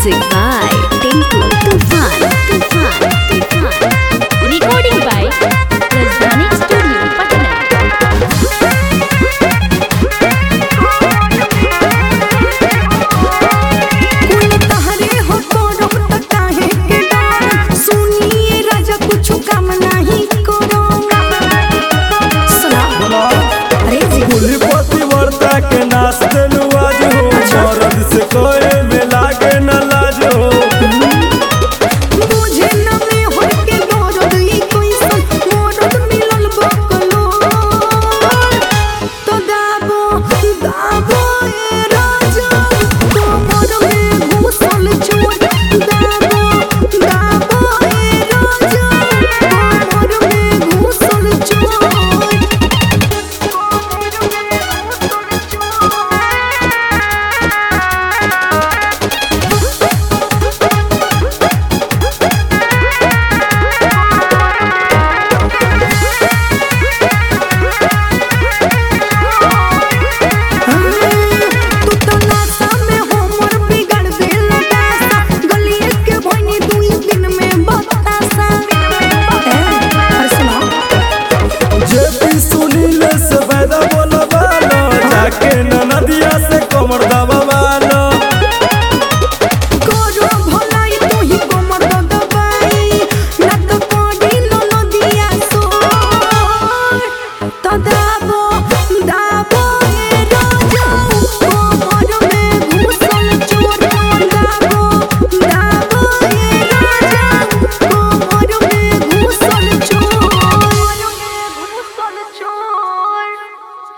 Music by Tinku Tufan. Recording by Rajdhani Studio, Patna. के नाच देलू आज हो मरद से कोई में लागे न लाज हो मुझे न में हो के दर्द ई कोई सन मरद मिलल बकलो तो दाबो ए राजा कमर में घुसल चोर दाबो ए राजा कमर में घुसल चोर जे भी सुनीले से पैदा बोलबा जाके नदिया से